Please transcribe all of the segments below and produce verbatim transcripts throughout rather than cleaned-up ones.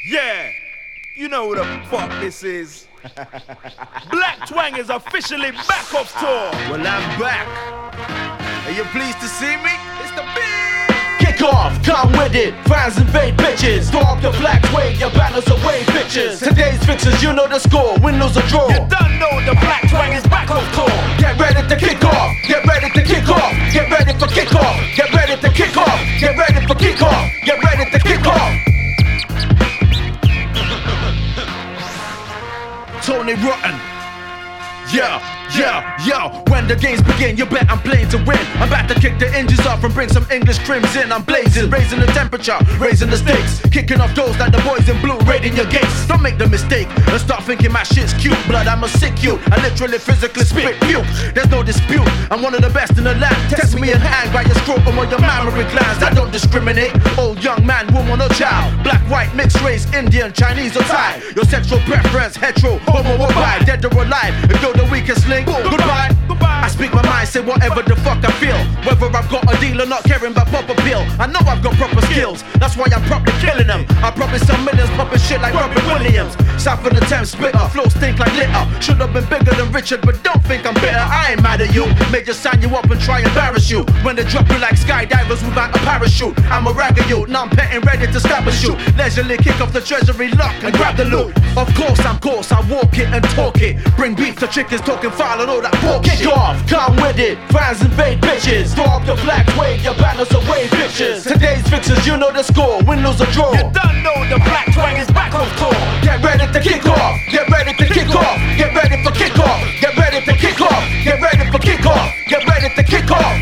Yeah, you know who the fuck this is. Black Twang is officially back off tour. Well, I'm back. Are you pleased to see me? It's the big kick off, come with it. Fans invade bitches. Throw up the black wave, your banners away bitches. Today's fixers, you know the score. Win, lose, or draw. You done know the Black Twang is back off tour. Get ready to kick off. Get ready to kick off. Get ready for kick off. Get ready to kick off. Get ready for kick off. Get ready to kick off. Tony Rotten. Yeah, yeah, yeah. When the games begin, you bet I'm playing to win. I'm about to kick the engines off and bring some English crimson. I'm blazing, raising the temperature, raising the stakes, kicking off doors like the boys in blue, raiding your gates. Don't make the mistake and start thinking my shit's cute. Blood, I'm a sick you. I literally physically spit puke. There's no dispute, I'm one of the best in the land. Test me and hang by your scrotum or your mammary glands. I don't discriminate. Old, young man, woman or child, black, white, mixed race, Indian, Chinese or Thai. Your sexual preference, hetero, homo or bi, dead or alive. If you're the weakest link, goodbye. I speak my mind, say whatever the fuck I feel. Whether I've got a deal or not, caring about proper bill. I know I've got proper skills, that's why I'm probably killing them. I probably some millions popping shit like Robin Williams. South of the Thames spitter, flow stink like litter. Should have been bigger than Richard, but don't think I'm bitter. I ain't mad at you, may just sign you up and try and embarrass you. When they drop you like skydivers without a parachute, I'm a rag of you, now I'm petting ready to stab a shoot. Leisurely kick off the treasury lock and grab the loot. Of course I'm coarse, I walk it and talk it. Bring beef to chickens, talking foul and all that pork shit. Kick off, come with it. Fans invade bitches. Throw up the black wave, your banners away bitches. Today's fixers, you know the score. Win, lose, or draw. You done know the Black Twang is back off tour. Get ready to kick off. Get ready to kick off. Get ready for kick off. Get ready to kick off. Get ready for kick off. Get ready to kick off.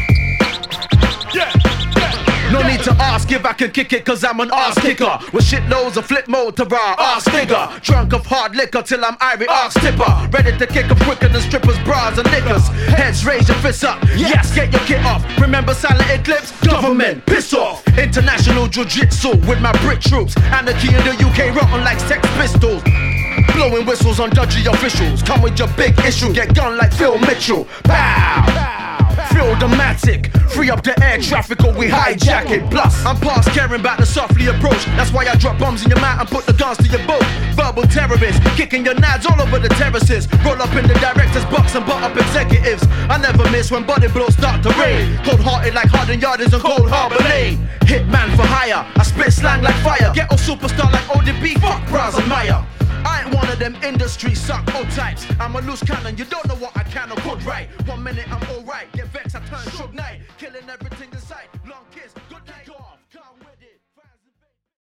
Yeah. No need to ask if I can kick it, cause I'm an ass kicker. With shitloads of flip mode to raw ass figure. Drunk of hard liquor till I'm Irish ass tipper. Ready to kick 'em quicker than strippers, bras and knickers. Heads raise your fists up, yes, get your kit off. Remember silent eclipse? Government, piss off. International jiu-jitsu with my Brit troops. Anarchy in the U K rotten like Sex Pistols. Blowing whistles on dodgy officials. Come with your big issue, get gone like Phil Mitchell. Pow! Feel dramatic, free up the air traffic or we hijack it. Plus, I'm past caring about the softly approach. That's why I drop bombs in your mouth and put the guns to your boat. Verbal terrorists, kicking your nads all over the terraces. Roll up in the director's box and butt up executives. I never miss when body blows start to rain. Cold-hearted like Harden Yarders and Cold Harbor Lane. Hitman for hire, I spit slang like fire. Ghetto superstar like O D B, fuck Bras and Meyer. I ain't one of them industry suck old types. I'm a loose cannon, you don't know what I can or could write. One minute I'm alright, get vexed, I turn shook night. Killing everything